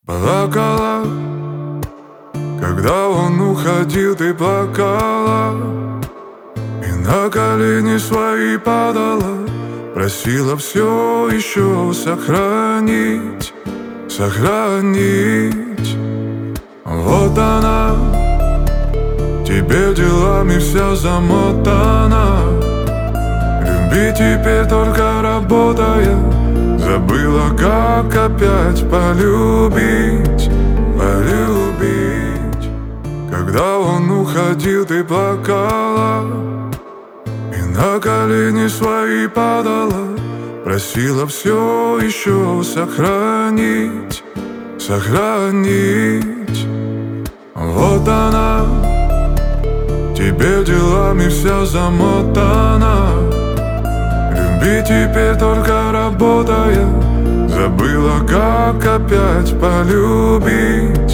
Плакала, когда он уходил, ты плакала, и на колени свои падала, просила все еще сохранить, сохранить. Вот она, теперь делами вся замотана, любить теперь только работая. Забыла, как опять полюбить, полюбить. Когда он уходил, ты плакала, и на колени свои падала, просила все еще сохранить, сохранить. Вот она, теперь делами вся замотана, любить теперь только работая. Забыла, как опять полюбить.